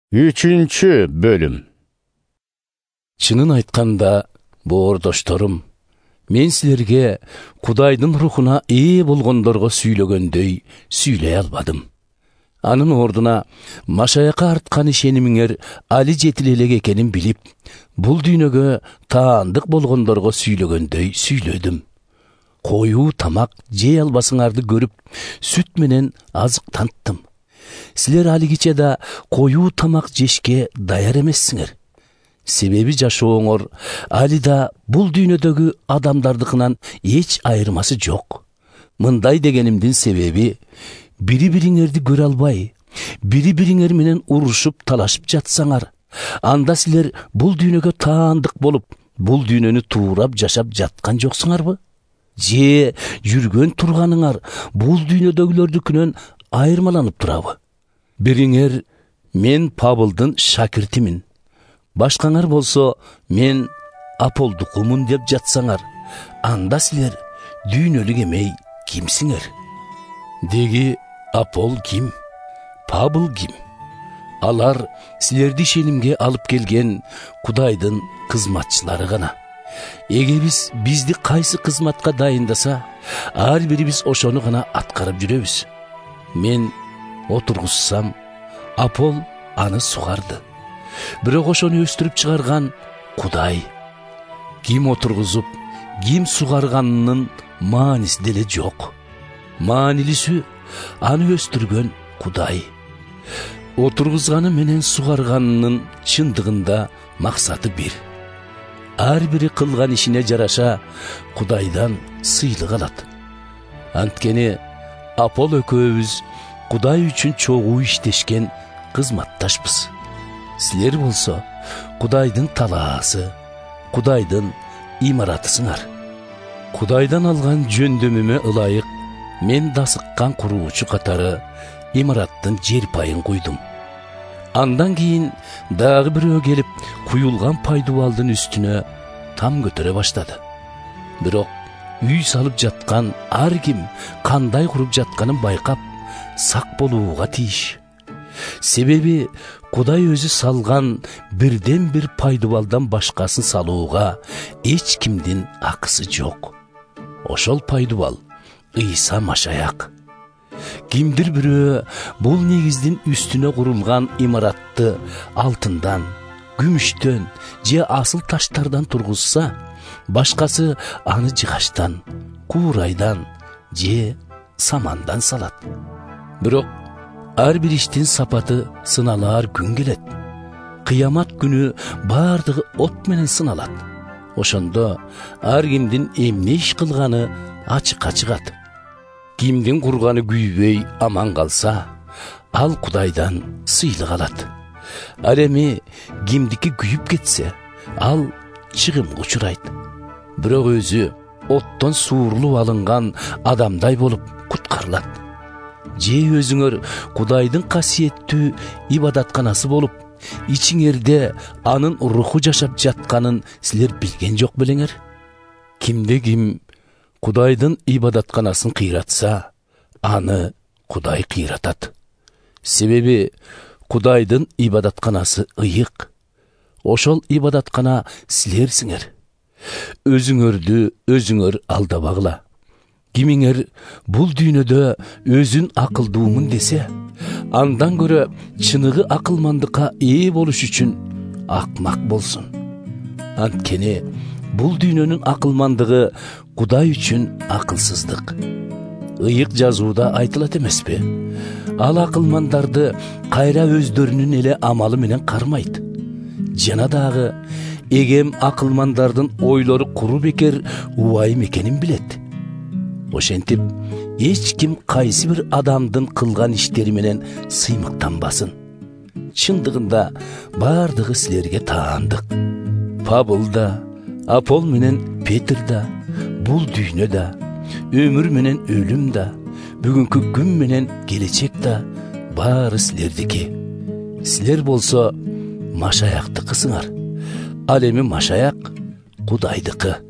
3 bölüm. Чынын айтканда, боордошторум, мен силерге Кудайдын рухуна ээ болгондорго сүйлөгөндөй сүйлөй албадым. Анын ордуна Машаяка арткан ишенимиңер али жетил элек экенин билип, бул дүйнөгө таандык болгондорго сүйлөгөндөй сүйлөдүм. Коюу тамак жей албасыңарды көрүп, сүт менен азыктанттым. Силер алигиче да коюу тамак жешке даяр эмессиңер. Себеби жашооңор али да бул дүйнөдөгү адамдардыкынан эч айырмасы жок. Мындай дегенимдин себеби, бири-бириңерди көрө албай, бири-бириңер менен урушуп талашып жатсаңар, анда силер бул дүйнөгө таандык болуп, бул дүйнөнү туурап жашап жаткан жоксуңарбы? Же жүргөн турганыңар бул дүйнөдөгүлөрдүкүнөн айырмаланып турабы? Бириңер мен Павылдын шакиртимин, башкаңар болсо мен Аполдукумун деп жатсаңар, анда силер дүйнөлүк эмей кимсиңер? Деги Апол ким? Павыл ким? Алар силерди ишенимге алып келген Кудайдын кызматчылары гана. Эгебиз бизди кайсы кызматка дайындаса, ар бирибиз ошону гана аткарып жүрөбүз. Мен отургузсам, Апол аны сугарды. Бирок ошону өстүрүп чыгарган Кудай. Ким отургузуп, ким сугарганынын мааниси деле жок. Маанилисү аны өстүргөн Кудай. Отургузганы менен сугарганынын чындыгында максаты бир. Ар бири кылган ишине жараша Кудайдан сыйлык алат. Анткени Апол экөөбүз Кудай үчүн чогуу иштешкен кызматташпыз. Силер болсо Кудайдын талаасы, Кудайдын имаратысыңар. Кудайдан алган жөндөмүмө ылайык мен дасыккан куруучу катары имараттын жер пайын куйдум. Андан кийин дагы бирөө келип, куюлган пайдубалдын үстүнө там көтөрө баштады. Бирок үй салып жаткан ар ким кандай куруп жатканын байкап, сак болууга тийиш. Себеби Кудай өзү салган бирден бир пайдубалдан башкасын салууга эч кимдин акысы жок. Ошол пайдубал Ыйса Машаяк. Кимдир бирөө бул негиздин үстүнө курулган имаратты алтындан, күмүштөн же асыл таштардан тургузса, башкасы аны жыгачтан, куурайдан же самандан салат. Бирок ар бир иштин сапаты сыналар күн келет. Кыямат күнү бардыгы от менен сыналат. Ошондо ар кимдин эмне иш кылганы ачыкка чыгат. Кимдин курганы күйбөй аман калса, ал Кудайдан сыйлык алат. Ал эми кимдики күйүп кетсе, ал чыгымга учурайт. Бирок өзү оттон суурулуп алынган адамдай болуп куткарылат. Же өзүңөр Кудайдын касиеттүү ибадатканасы болуп, ичиңерде анын руху жашап жатканын силер билген жок белеңер? Кимде ким Кудайдын ибадатканасын кыйратса, аны Кудай кыйратат. Себеби Кудайдын ибадатканасы ыйык. Ошол ибадаткана силерсиңер. Өзүңөрдү өзүңөр алдабагыла. Кимиңер бул дүйнөдө өзүн акылдуумун десе, андан көрө чыныгы акылмандыкка ээ болуш үчүн акмак болсун. Анткени бул дүйнөнүн акылмандыгы Кудай үчүн акылсыздык. Ыйык жазууда айтылат эмеспи? Ал акылмандарды кайра өздөрүнүн эле амалы менен кармайт. Жана дагы эгем акылмандардын ойлору куру бекер убайым экенин билет. Ошентип, эч ким кайсы бир адамдын кылган иштери менен сыймыктанбасын. Чындыгында бардыгы силерге таандык. Павыл да, Апол менен Петр да, бул дүйнө да, өмүр менен өлүм да, бүгүнкү күн менен келечек да баары силердики. Силер болсо Машаяктыкысыңар. Ал эми Машаяк Кудайдыкы.